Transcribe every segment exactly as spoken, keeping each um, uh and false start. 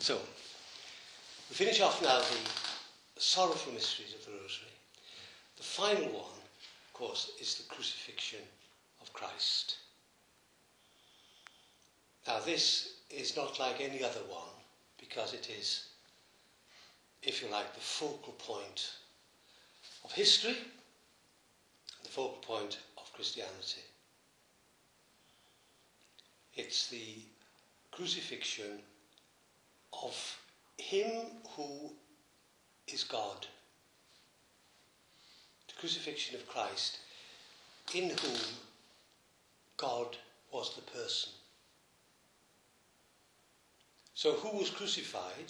So, we finish off now the sorrowful mysteries of the Rosary. The final one, of course, is the crucifixion of Christ. Now, this is not like any other one, because it is, if you like, the focal point of history and the focal point of Christianity. It's the crucifixion of him who is God. The crucifixion of Christ, in whom God was the person. So who was crucified?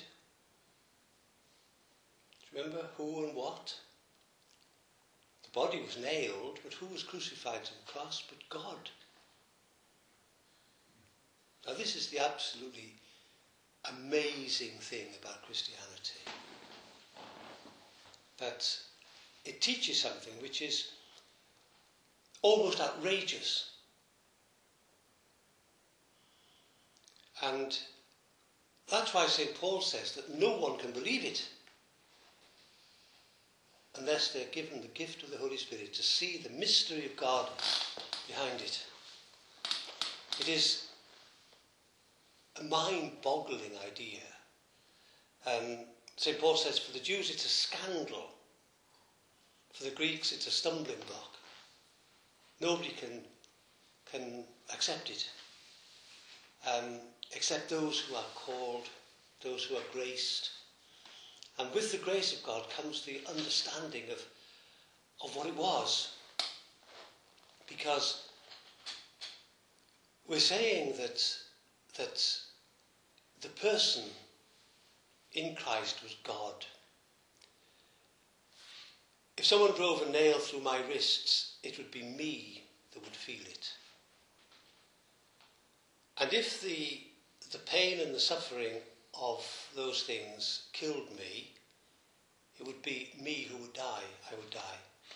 Do you remember who and what? The body was nailed, but who was crucified to the cross but God? Now this is the absolutely amazing thing about Christianity. That it teaches something which is almost outrageous. And that's why Saint Paul says that no one can believe it unless they're given the gift of the Holy Spirit to see the mystery of God behind it. It is a mind-boggling idea. Um, Saint Paul says for the Jews it's a scandal. For the Greeks it's a stumbling block. Nobody can, can accept it. Um, except those who are called, those who are graced. And with the grace of God comes the understanding of, of what it was. Because we're saying that, that the person in Christ was God. If someone drove a nail through my wrists, it would be me that would feel it. And if the, the pain and the suffering of those things killed me, it would be me who would die. I would die.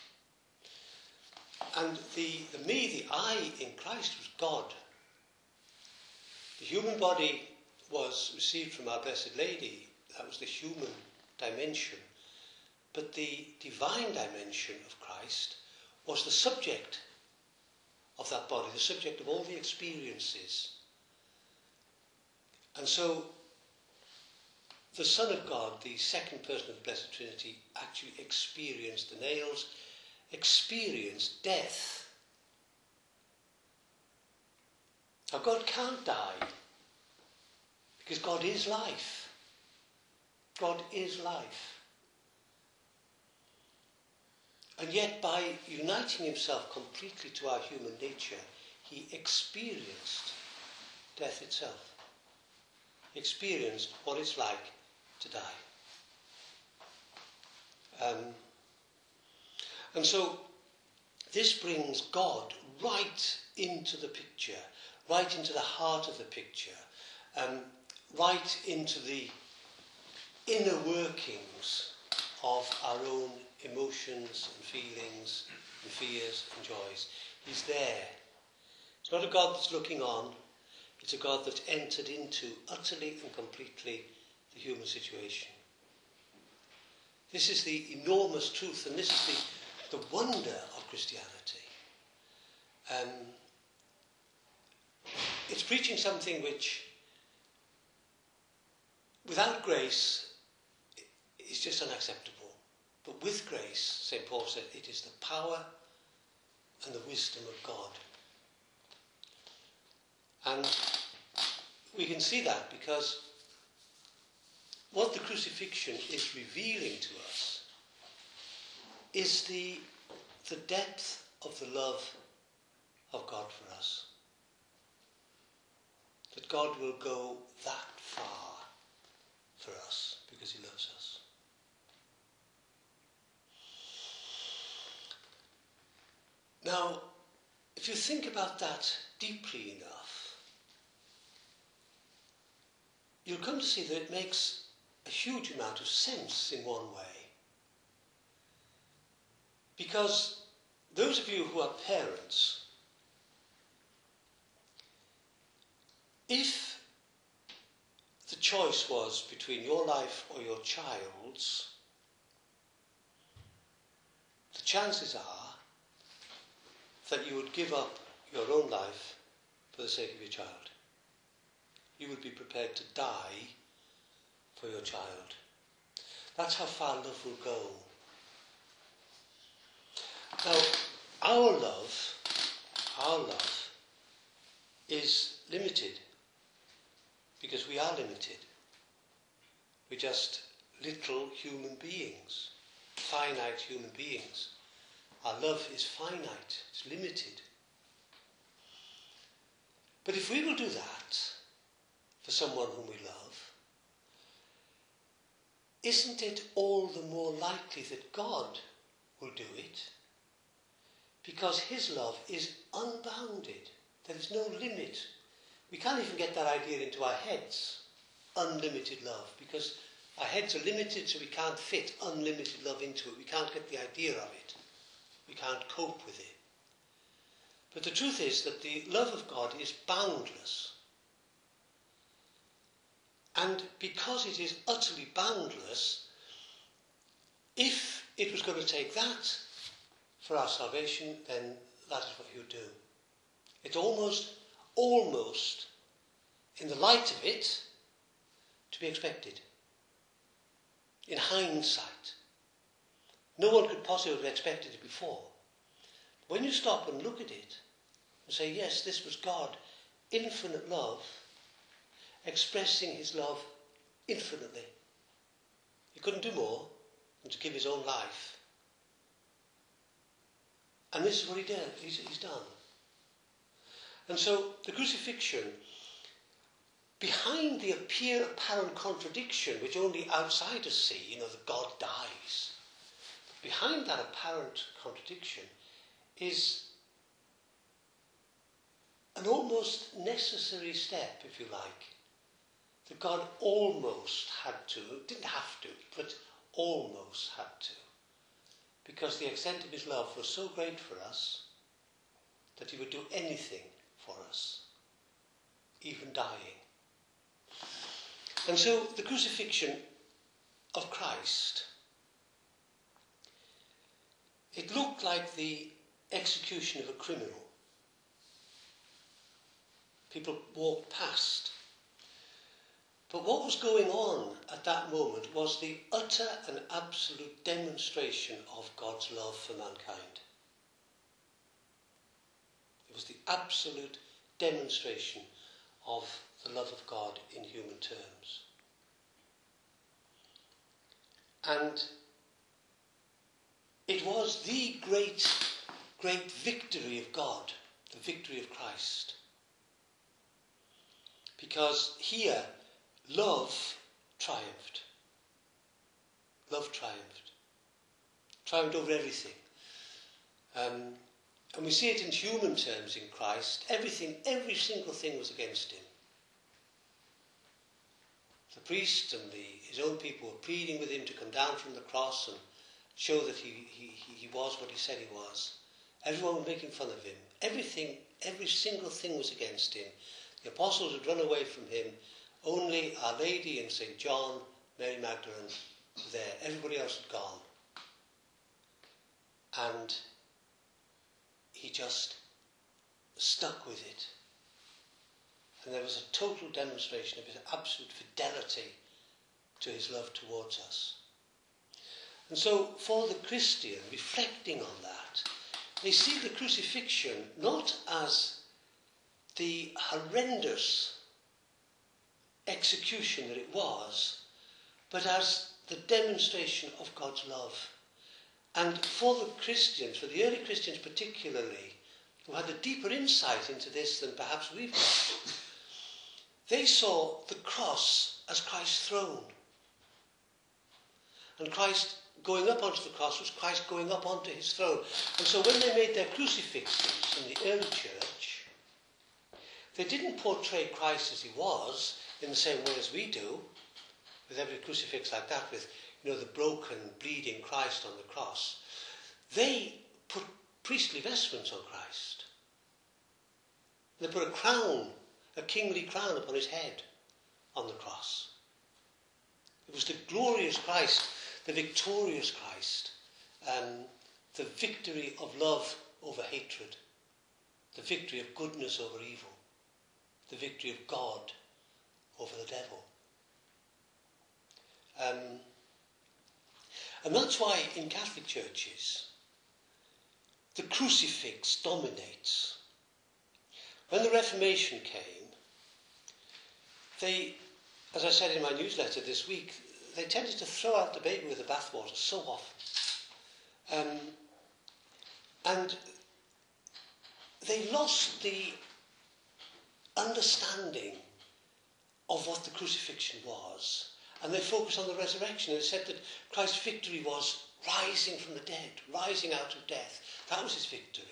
And the, the me, the I in Christ was God. The human body was received from our Blessed Lady. That was the human dimension. But the divine dimension of Christ was the subject of that body, the subject of all the experiences. And so the Son of God, the second person of the Blessed Trinity, actually experienced the nails, experienced death. Now God can't die, because God is life. God is life. And yet by uniting himself completely to our human nature, he experienced death itself. He experienced what it's like to die. Um, and so this brings God right into the picture, right into the heart of the picture, um, right into the inner workings of our own emotions and feelings and fears and joys. He's there. It's not a God that's looking on. It's a God that entered into utterly and completely the human situation. This is the enormous truth, and this is the, the wonder of Christianity. Um, it's preaching something which, without grace, is just unacceptable. But with grace, Saint Paul said, it is the power and the wisdom of God. And we can see that because what the crucifixion is revealing to us is the, the depth of the love of God for us. That God will go that far for us because he loves us. Now, if you think about that deeply enough, you'll come to see that it makes a huge amount of sense in one way. Because those of you who are parents, if the choice was between your life or your child's, the chances are that you would give up your own life for the sake of your child. You would be prepared to die for your child. That's how far love will go. Now, our love, our love is limited because we are limited. We're just little human beings, finite human beings. Our love is finite, it's limited. But if we will do that for someone whom we love, isn't it all the more likely that God will do it? Because his love is unbounded. There is no limit. We can't even get that idea into our heads, unlimited love, because our heads are limited, so we can't fit unlimited love into it. We can't get the idea of it. We can't cope with it. But the truth is that the love of God is boundless. And because it is utterly boundless, if it was going to take that for our salvation, then that is what he would do. It's almost, almost, in the light of it, to be expected. In hindsight. No one could possibly have expected it before. When you stop and look at it, and say, yes, this was God, infinite love, expressing his love infinitely. He couldn't do more than to give his own life. And this is what he did. He's, he's done. And so the crucifixion, behind the appear apparent contradiction, which only outsiders see, you know, that God dies, behind that apparent contradiction is an almost necessary step, if you like, that God almost had to, didn't have to, but almost had to, because the extent of his love was so great for us that he would do anything for us, even dying. And so the crucifixion of Christ, it looked like the execution of a criminal. People walked past. But what was going on at that moment was the utter and absolute demonstration of God's love for mankind. It was the absolute demonstration of the love of God in human terms. And it was the great, great victory of God, the victory of Christ. Because here, love triumphed. Love triumphed. Triumphed over everything. Um, and we see it in human terms in Christ. Everything, every single thing was against him. The priest and the, his own people were pleading with him to come down from the cross and show that he, he, he was what he said he was. Everyone was making fun of him. Everything, every single thing was against him. The apostles had run away from him. Only Our Lady and Saint John, Mary Magdalene were there. Everybody else had gone. And he just stuck with it. And there was a total demonstration of his absolute fidelity to his love towards us. And so for the Christian, reflecting on that, they see the crucifixion not as the horrendous execution that it was, but as the demonstration of God's love. And for the Christians, for the early Christians particularly, who had a deeper insight into this than perhaps we've got, they saw the cross as Christ's throne. And Christ going up onto the cross was Christ going up onto his throne. And so when they made their crucifixes in the early church, they didn't portray Christ as he was in the same way as we do, with every crucifix like that, with, you know, the broken, bleeding Christ on the cross. They put priestly vestments on Christ. They put a crown, a kingly crown upon his head on the cross. It was the glorious Christ, the victorious Christ, um, the victory of love over hatred, the victory of goodness over evil, the victory of God over the devil. Um, and that's why in Catholic churches, the crucifix dominates. When the Reformation came, they, as I said in my newsletter this week, they tended to throw out the baby with the bathwater so often. Um, and they lost the understanding of what the crucifixion was. And they focused on the resurrection and said that Christ's victory was rising from the dead, rising out of death. That was his victory.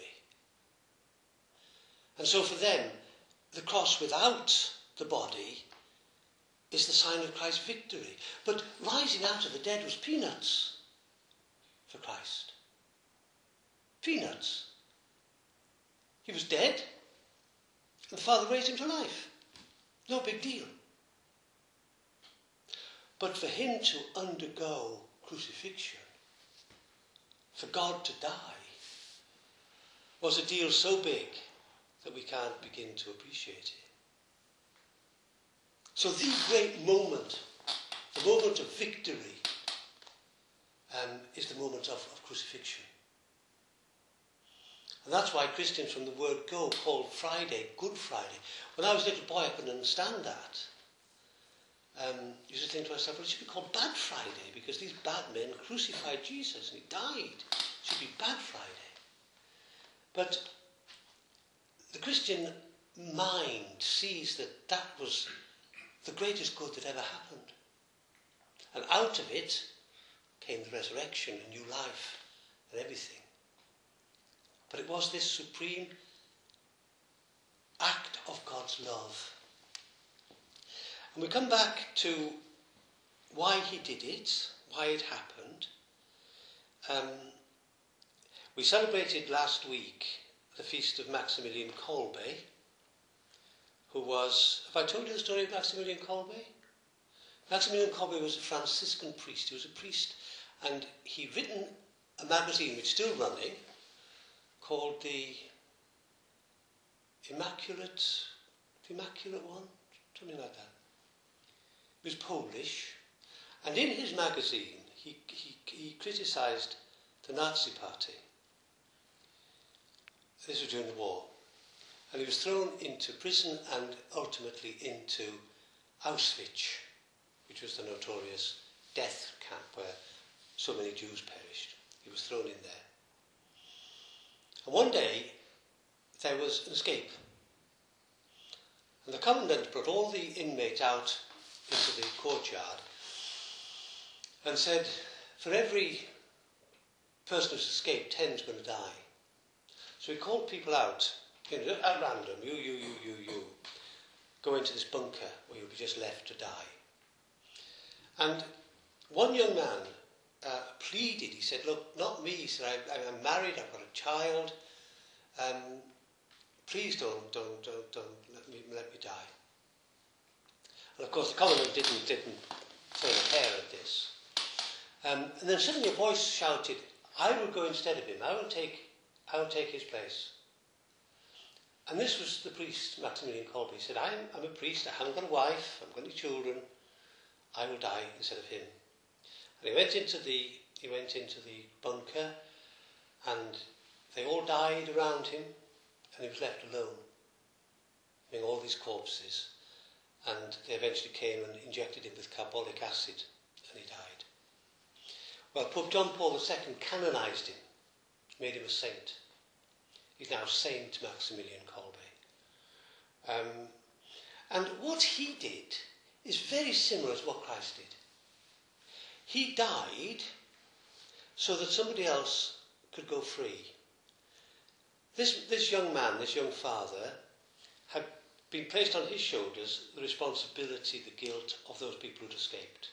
And so for them, the cross without the body is the sign of Christ's victory. But rising out of the dead was peanuts for Christ. Peanuts. He was dead, and the Father raised him to life. No big deal. But for him to undergo crucifixion, for God to die, was a deal so big that we can't begin to appreciate it. So the great moment, the moment of victory, um, is the moment of, of crucifixion. And that's why Christians from the word go called Friday Good Friday. When I was a little boy, I couldn't understand that. Um, I used to think to myself, well, it should be called Bad Friday because these bad men crucified Jesus and he died. It should be Bad Friday. But the Christian mind sees that that was the greatest good that ever happened. And out of it came the resurrection and new life and everything. But it was this supreme act of God's love. And we come back to why he did it, why it happened. Um, we celebrated last week the feast of Maximilian Kolbe, who was... Have I told you the story of Maximilian Kolbe? Maximilian Kolbe was a Franciscan priest. He was a priest, and he'd written a magazine which is still running, called the Immaculate, the Immaculate one, something like that. He was Polish, and in his magazine he, he, he criticised the Nazi party. This was during the war, and he was thrown into prison and ultimately into Auschwitz, which was the notorious death camp where so many Jews perished. He was thrown in there. And one day, there was an escape. And the commandant brought all the inmates out into the courtyard and said, for every person who's escaped, ten's going to die. So he called people out, you know, at random, you, you, you, you, you, go into this bunker where you'll be just left to die. And one young man Uh, pleaded, he said, look, not me, he said, I, I'm married, I've got a child, um, please don't, don't, don't, don't let me, let me die. And of course the commandant didn't, didn't turn a hair at this. Um, and then suddenly a voice shouted, I will go instead of him, I will take, I will take his place. And this was the priest, Maximilian Kolbe. He said, I'm, I'm a priest, I haven't got a wife, I haven't got any children, I will die instead of him. And he went into the he went into the bunker, and they all died around him, and he was left alone, among all these corpses. And they eventually came and injected him with carbolic acid, and he died. Well, Pope John Paul the Second canonised him, made him a saint. He's now Saint Maximilian Kolbe. Um, and what he did is very similar to what Christ did. He died so that somebody else could go free. This, this young man, this young father, had been placed on his shoulders the responsibility, the guilt of those people who'd escaped.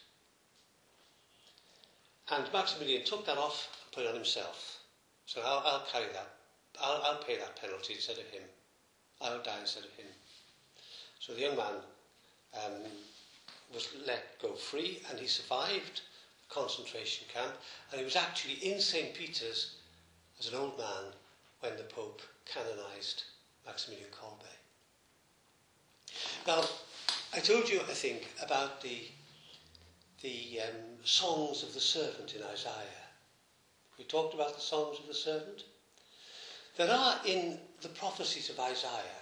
And Maximilian took that off and put it on himself. So I'll, I'll carry that. I'll, I'll pay that penalty instead of him. I'll die instead of him. So the young man um, was let go free, and he survived the concentration camp, and he was actually in Saint Peter's as an old man when the Pope canonised Maximilian Kolbe. Now, I told you, I think, about the, the um, songs of the servant in Isaiah. We talked about the songs of the servant. There are in the prophecies of Isaiah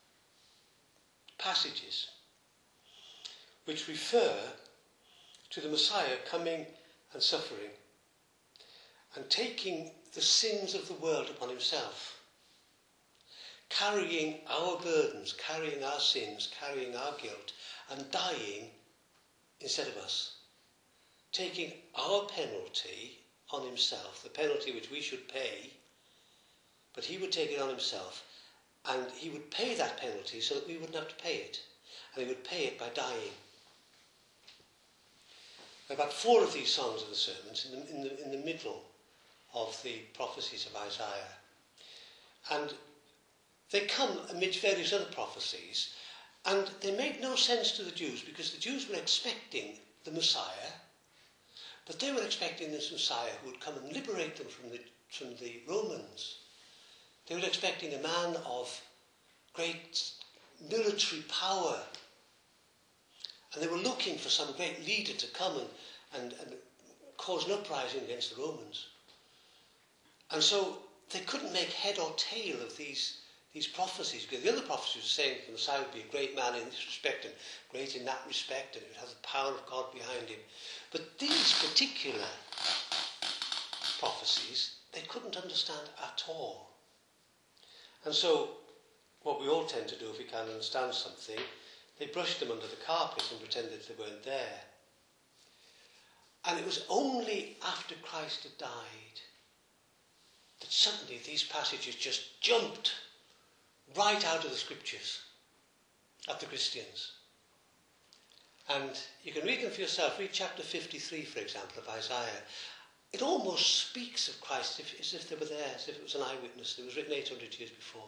passages which refer to the Messiah coming and suffering and taking the sins of the world upon himself, carrying our burdens, carrying our sins, carrying our guilt, and dying instead of us, taking our penalty on himself, the penalty which we should pay, but he would take it on himself, and he would pay that penalty so that we wouldn't have to pay it, and he would pay it by dying. There are about four of these songs of the sermons in the, in the, in the middle of the prophecies of Isaiah. And they come amidst various other prophecies, and they made no sense to the Jews because the Jews were expecting the Messiah, but they were expecting this Messiah who would come and liberate them from the, from the Romans. They were expecting a man of great military power, and they were looking for some great leader to come and, and, and cause an uprising against the Romans. And so they couldn't make head or tail of these, these prophecies, because the other prophecies were saying that the Messiah would be a great man in this respect and great in that respect, and he would have the power of God behind him. But these particular prophecies, they couldn't understand at all. And so, what we all tend to do if we can't understand something, they brushed them under the carpet and pretended they weren't there. And it was only after Christ had died that suddenly these passages just jumped right out of the scriptures at the Christians. And you can read them for yourself. Read chapter fifty-three, for example, of Isaiah. It almost speaks of Christ as if they were there, as if it was an eyewitness. It was written eight hundred years before.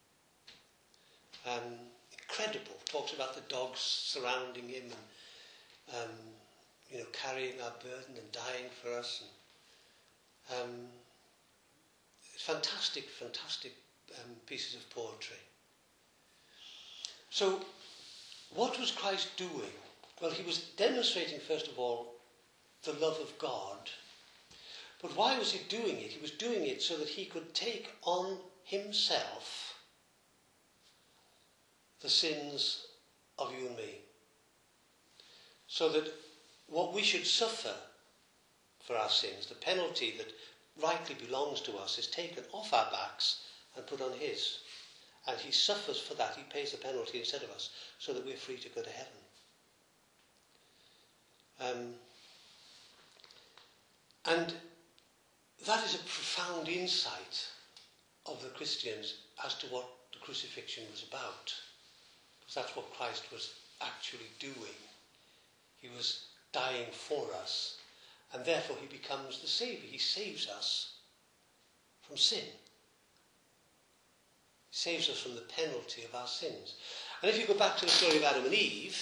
Um, incredible. Talks about the dogs surrounding him and um, you know, carrying our burden and dying for us. And, um, it's fantastic, fantastic um, pieces of poetry. So, what was Christ doing? Well, he was demonstrating, first of all, the love of God. But why was he doing it? He was doing it so that he could take on himself the sins of you and me. So that what we should suffer for our sins, the penalty that rightly belongs to us, is taken off our backs and put on his. And he suffers for that. He pays the penalty instead of us, so that we're free to go to heaven. Um, and that is a profound insight of the Christians as to what the crucifixion was about. Because that's what Christ was actually doing. He was dying for us, and therefore he becomes the Saviour. He saves us from sin. He saves us from the penalty of our sins. And if you go back to the story of Adam and Eve,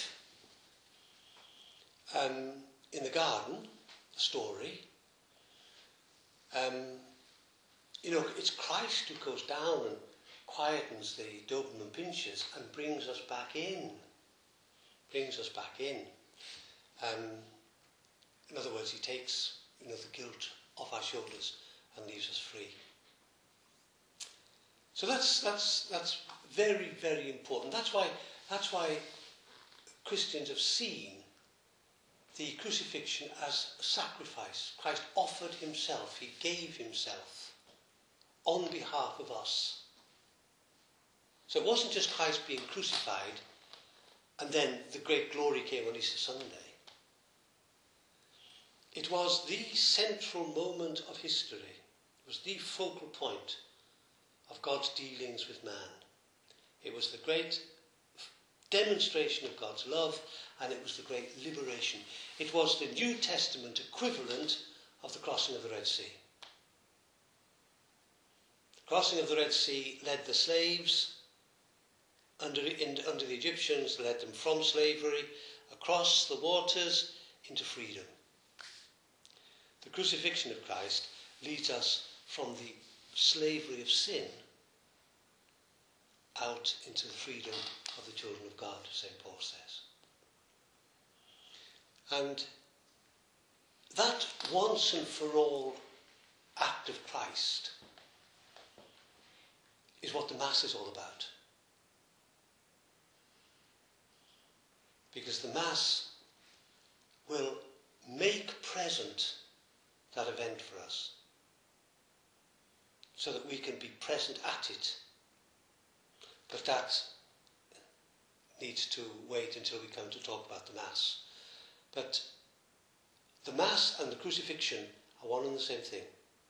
um, in the garden, the story, um, you know, it's Christ who goes down and quietens the Doberman pinchers and brings us back in. Brings us back in. Um, in other words, he takes, you know, the guilt off our shoulders and leaves us free. So that's that's that's very, very important. That's why that's why Christians have seen the crucifixion as a sacrifice. Christ offered himself. He gave himself on behalf of us. So it wasn't just Christ being crucified and then the great glory came on Easter Sunday. It was the central moment of history. It was the focal point of God's dealings with man. It was the great demonstration of God's love, and it was the great liberation. It was the New Testament equivalent of the crossing of the Red Sea. The crossing of the Red Sea led the slaves under, in, under the Egyptians, led them from slavery across the waters into freedom. The crucifixion of Christ leads us from the slavery of sin out into the freedom of the children of God, Saint Paul says. And that once and for all act of Christ is what the Mass is all about. Because the Mass will make present that event for us so that we can be present at it. But that needs to wait until we come to talk about the Mass. But the Mass and the crucifixion are one and the same thing.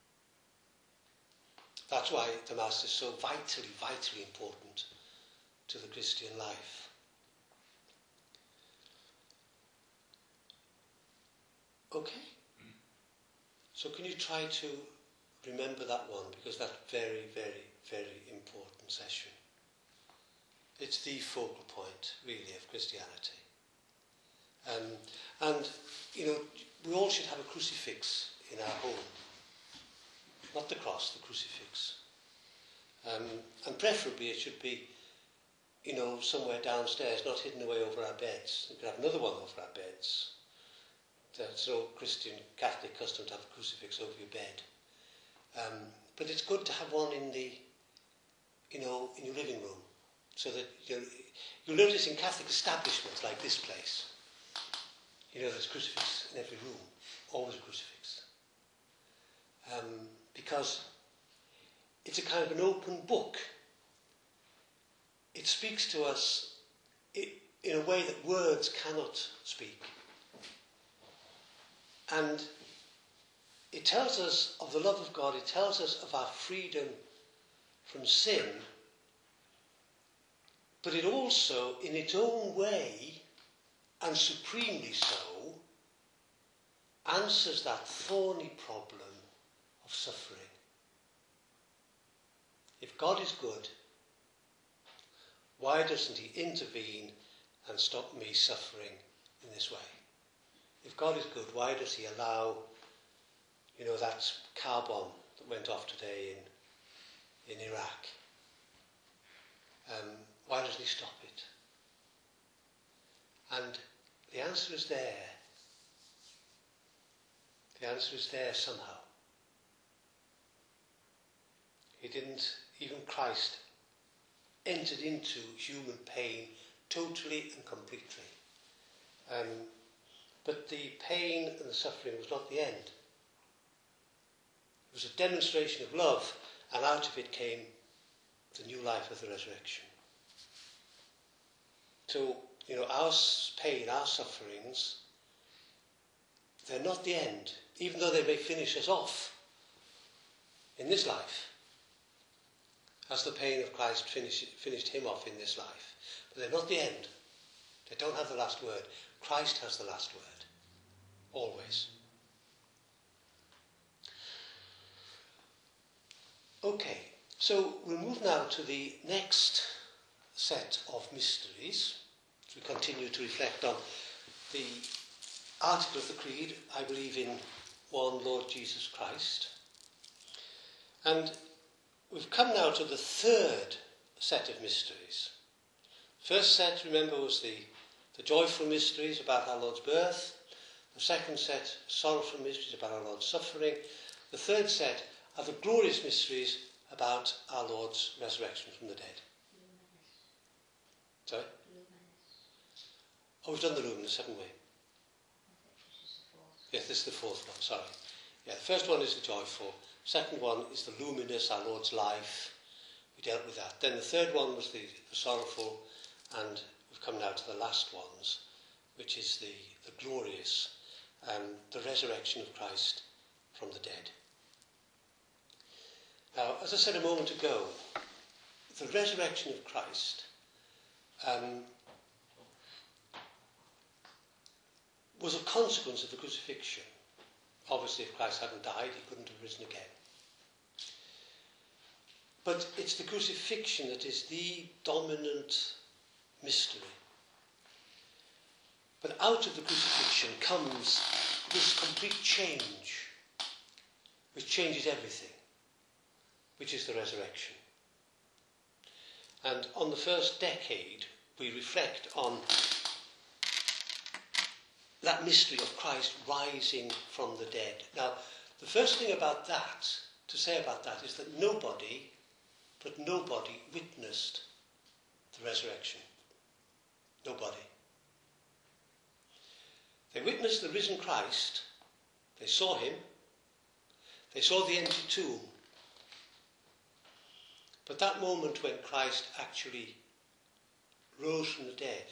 That's why the Mass is so vitally, vitally important to the Christian life. Okay? So can you try to remember that one, because that's very, very, very important session. It's the focal point, really, of Christianity. Um, and, you know, we all should have a crucifix in our home. Not the cross, the crucifix. Um, and preferably it should be, you know, somewhere downstairs, not hidden away over our beds. We could have another one over our beds. There's no Christian Catholic custom to have a crucifix over your bed. Um, but it's good to have one in the, you know, in your living room. So that you'll, you'll notice in Catholic establishments like this place, you know, there's a crucifix in every room, always a crucifix. Um, because it's a kind of an open book. It speaks to us in a way that words cannot speak. And it tells us of the love of God, it tells us of our freedom from sin, but it also, in its own way, and supremely so, answers that thorny problem of suffering. If God is good, why doesn't he intervene and stop me suffering in this way? If God is good, why does he allow, you know, that car bomb that went off today in, in Iraq? Um, why doesn't he stop it? And the answer is there. The answer is there somehow. He didn't, even Christ entered into human pain totally and completely. Um, but the pain and the suffering was not the end. It was a demonstration of love, and out of it came the new life of the resurrection. So, you know, our pain, our sufferings, they're not the end, even though they may finish us off in this life, as the pain of Christ finished, finished him off in this life. But they're not the end. They don't have the last word. Christ has the last word. Always. Okay, so we'll move now to the next set of mysteries. As we continue to reflect on the article of the Creed, I believe in one Lord Jesus Christ. And we've come now to the third set of mysteries. First set, remember, was the, the joyful mysteries about our Lord's birth. The second set, sorrowful mysteries about our Lord's suffering. The third set are the glorious mysteries about our Lord's resurrection from the dead. Sorry? Oh, we've done the Luminous, haven't we? Yes, this is the fourth one, sorry. Yeah, the first one is the joyful. Second one is the luminous, our Lord's life. We dealt with that. Then the third one was the, the sorrowful, and we've come now to the last ones, which is the, the glorious, um, the resurrection of Christ from the dead. Now, as I said a moment ago, the resurrection of Christ um, was a consequence of the crucifixion. Obviously, if Christ hadn't died, he couldn't have risen again. But it's the crucifixion that is the dominant mystery. But out of the crucifixion comes this complete change, which changes everything, which is the resurrection. And on the first decade, we reflect on that mystery of Christ rising from the dead. Now, the first thing about that, to say about that, is that nobody, but nobody witnessed the resurrection. Nobody. They witnessed the risen Christ. They saw him. They saw the empty tomb. But that moment when Christ actually rose from the dead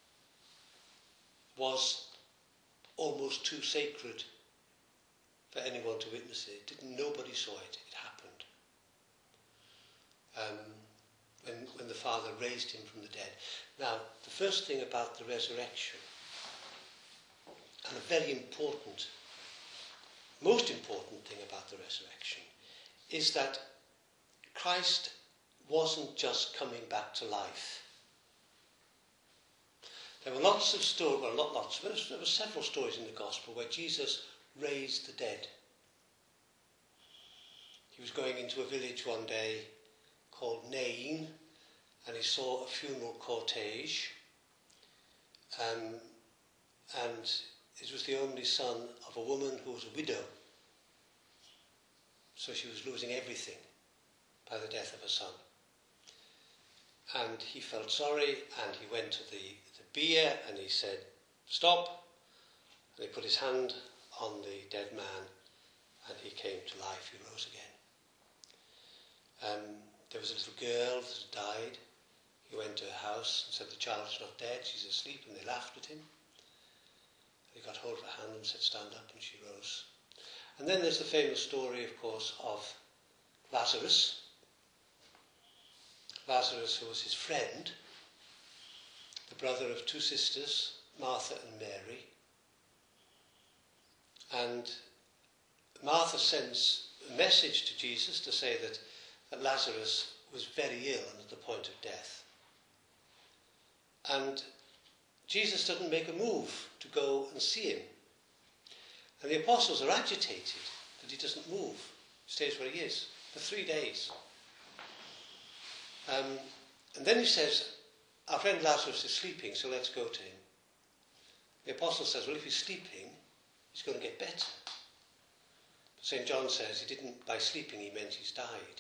was almost too sacred for anyone to witness it. Didn't, nobody saw it. It happened. Um, when, when the Father raised him from the dead. Now, the first thing about the resurrection, and a very important, most important thing about the resurrection, is that Christ wasn't just coming back to life. There were lots of stories, well, not lots, but there were several stories in the Gospel where Jesus raised the dead. He was going into a village one day called Nain, and he saw a funeral cortege, um, and it was the only son of a woman who was a widow. So she was losing everything by the death of her son. And he felt sorry, and he went to the, the bier, and he said, "Stop." And he put his hand on the dead man, and he came to life. He rose again. Um, there was a little girl that had died. He went to her house and said, "The child is not dead, she's asleep," and they laughed at him. He got hold of her hand and said, "Stand up," and she rose. And then there's the famous story, of course, of Lazarus. Lazarus, who was his friend, the brother of two sisters, Martha and Mary. And Martha sends a message to Jesus to say that, that Lazarus was very ill and at the point of death. And Jesus doesn't make a move to go and see him. And the apostles are agitated that he doesn't move, stays where he is for three days. Um, and then he says, "Our friend Lazarus is sleeping, so let's go to him." The apostle says, "Well, if he's sleeping, he's going to get better." But Saint John says he didn't, by sleeping, he meant he's died.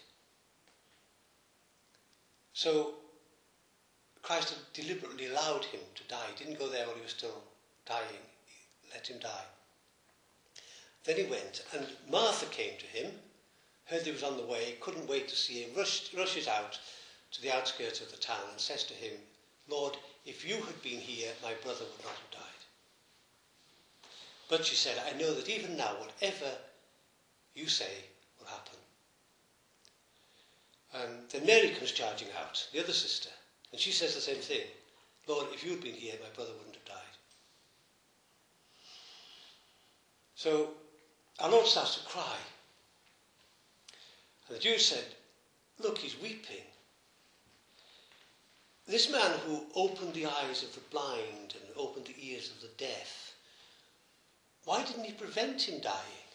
So Christ had deliberately allowed him to die. He didn't go there while he was still dying. He let him die. Then he went, and Martha came to him, heard he was on the way, couldn't wait to see him, rushed, rushes out to the outskirts of the town and says to him, "Lord, if you had been here, my brother would not have died." But she said, "I know that even now, whatever you say will happen." Um, then Mary comes charging out, the other sister, and she says the same thing. "Lord, if you had been here, my brother wouldn't have died." So our Lord starts to cry. And the Jews said, "Look, he's weeping. This man who opened the eyes of the blind and opened the ears of the deaf, why didn't he prevent him dying?"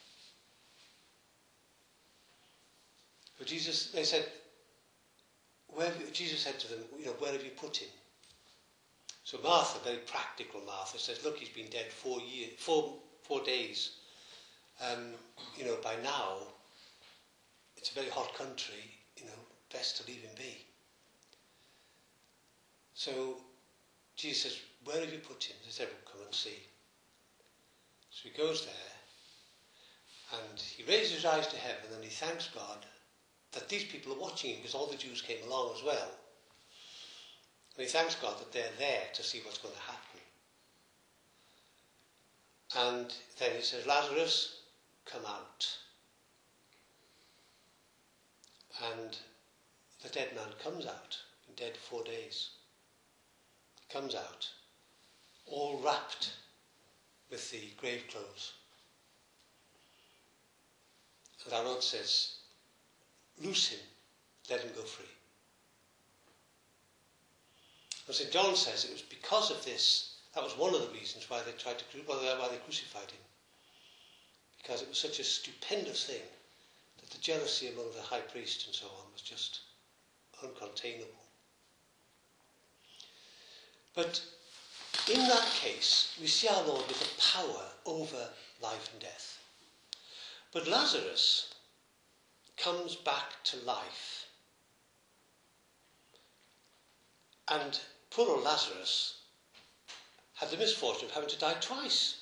But Jesus, they said, where, Jesus said to them, "You know, where have you put him?" So Martha, very practical Martha, says, "Look, he's been dead four years, four, four days. Um, you know, by now, it's a very hot country, you know, best to leave him be." So Jesus says, "Where have you put him?" They said, "Well, come and see." So he goes there, and he raises his eyes to heaven, and he thanks God that these people are watching him, because all the Jews came along as well. And he thanks God that they're there to see what's going to happen. And then he says, "Lazarus, come out." And the dead man comes out, been dead four days. He comes out, all wrapped with the grave clothes. And our Lord says, "Loose him, let him go free." And Saint John says it was because of this That was one of the reasons why they tried to cru- well, why they crucified him, because it was such a stupendous thing that the jealousy among the high priest and so on was just uncontainable. But in that case, we see our Lord with a power over life and death. But Lazarus comes back to life. And poor old Lazarus had the misfortune of having to die twice.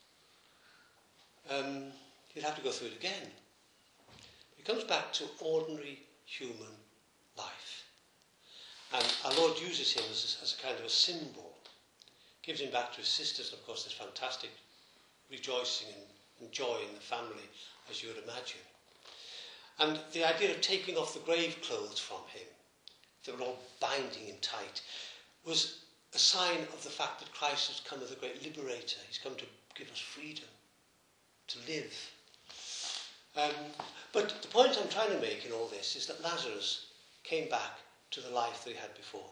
Um, he'd have to go through it again. He comes back to ordinary human life. And our Lord uses him as a, as a kind of a symbol. Gives him back to his sisters, and of course there's fantastic rejoicing and, and joy in the family, as you would imagine. And the idea of taking off the grave clothes from him, that were all binding him tight, was a sign of the fact that Christ has come as a great liberator. He's come to give us freedom, to live. Um, but the point I'm trying to make in all this is that Lazarus came back to the life that he had before.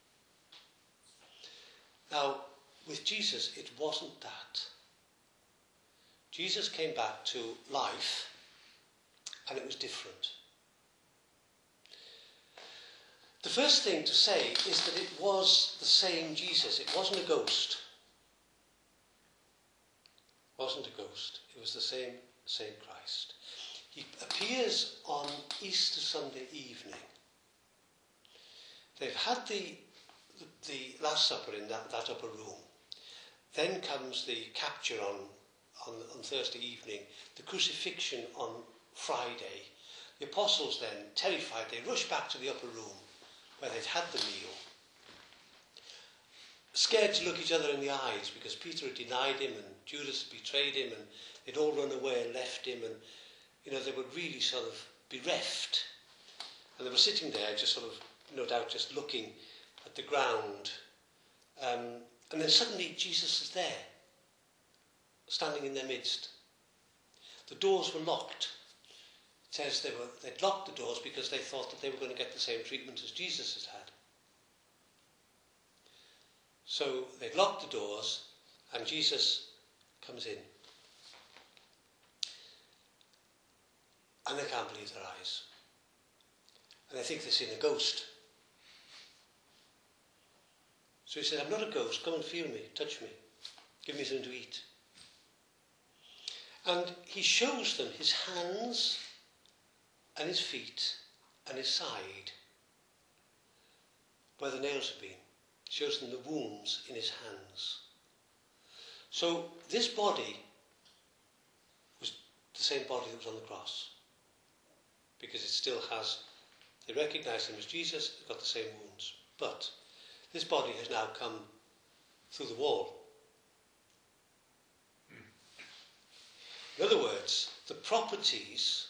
Now, with Jesus, it wasn't that. Jesus came back to life, and it was different. The first thing to say is that it was the same Jesus. It wasn't a ghost. It wasn't a ghost. It was the same, same Christ. He appears on Easter Sunday evening. They've had the, the, the Last Supper in that, that upper room. Then comes the capture on, on, on Thursday evening, the crucifixion on Friday. The apostles then, terrified, they rush back to the upper room where they'd had the meal, scared to look each other in the eyes because Peter had denied him and Judas had betrayed him and they'd all run away and left him, and you know, they were really sort of bereft. And they were sitting there just sort of, no doubt, just looking at the ground. Um, and then suddenly Jesus is there, standing in their midst. The doors were locked. It says they were, they'd locked the doors because they thought that they were going to get the same treatment as Jesus had had. So they'd locked the doors and Jesus comes in. And they can't believe their eyes. And they think they've seen a ghost. So he said, I'm not a ghost, come and feel me, touch me, give me something to eat. And he shows them his hands and his feet and his side, where the nails have been. He shows them the wounds in his hands. So this body was the same body that was on the cross, because it still has, they recognize him as Jesus, it's got the same wounds. But this body has now come through the wall. In other words, the properties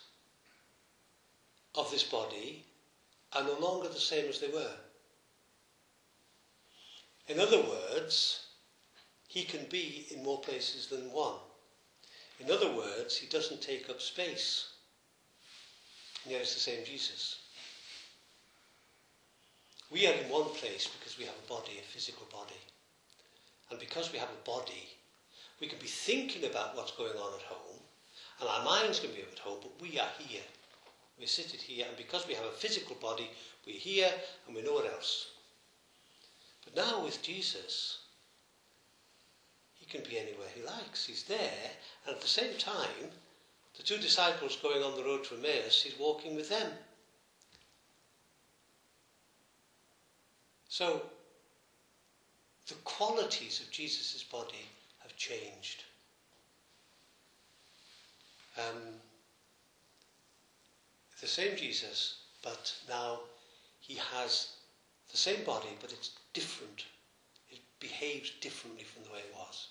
of this body are no longer the same as they were. In other words, he can be in more places than one. In other words, he doesn't take up space. And yet it's the same Jesus. We are in one place because we have a body, a physical body. And because we have a body, we can be thinking about what's going on at home, and our minds can be at home, but we are here. We're seated here, and because we have a physical body, we're here and we're nowhere else. But now with Jesus, he can be anywhere he likes. He's there, and at the same time, the two disciples going on the road to Emmaus, he's walking with them. So, the qualities of Jesus' body have changed. Um, the same Jesus, but now he has the same body, but it's different. It behaves differently from the way it was.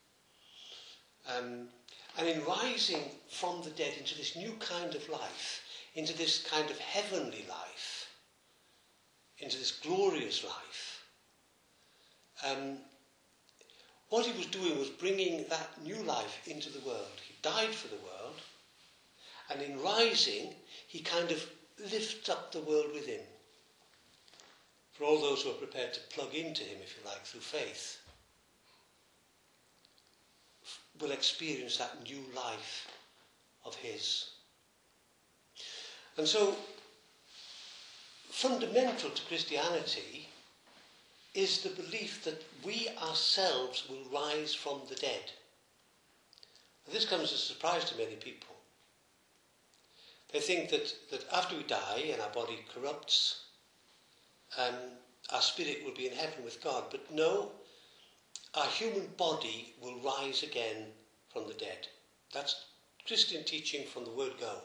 Um, and in rising from the dead into this new kind of life, into this kind of heavenly life, into this glorious life, um, what he was doing was bringing that new life into the world. He died for the world, and in rising, he kind of lifts up the world with him. For all those who are prepared to plug into him, if you like, through faith. will experience that new life of his. And so, fundamental to Christianity is the belief that we ourselves will rise from the dead. And this comes as a surprise to many people. They think that, that after we die and our body corrupts, um, our spirit will be in heaven with God. But no, our human body will rise again from the dead. That's Christian teaching from the word go.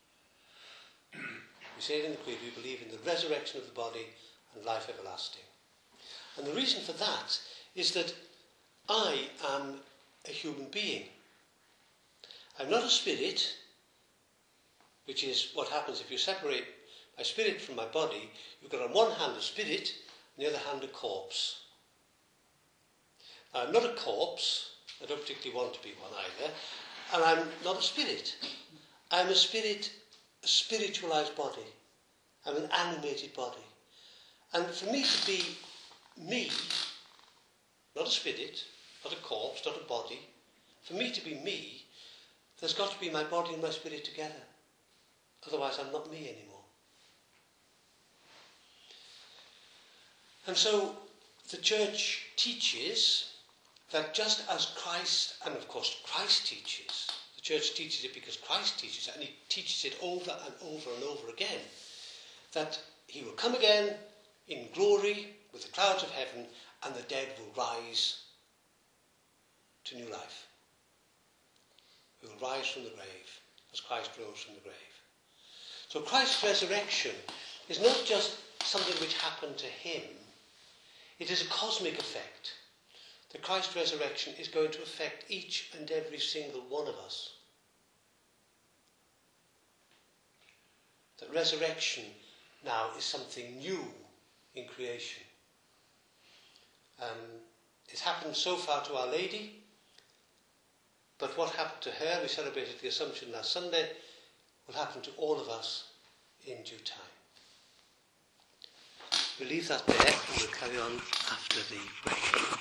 We say it in the Creed, we believe in the resurrection of the body and life everlasting. And the reason for that is that I am a human being. I'm not a spirit, which is what happens if you separate my spirit from my body. You've got on one hand a spirit, on the other hand a corpse. Now, I'm not a corpse, I don't particularly want to be one either, and I'm not a spirit. I'm a spirit, a spiritualized body. I'm an animated body. And for me to be me, not a spirit, not a corpse, not a body, for me to be me, there's got to be my body and my spirit together. Otherwise I'm not me anymore. And so the church teaches that just as Christ, and of course Christ teaches, the church teaches it because Christ teaches it, and he teaches it over and over and over again, that he will come again in glory with the clouds of heaven, and the dead will rise to new life. We will rise from the grave as Christ rose from the grave. So Christ's resurrection is not just something which happened to him, it is a cosmic effect. The Christ resurrection is going to affect each and every single one of us. That resurrection now is something new in creation. Um, it's happened so far to Our Lady, but what happened to her, we celebrated the Assumption last Sunday, will happen to all of us in due time. We'll leave that there and we'll carry on after the break.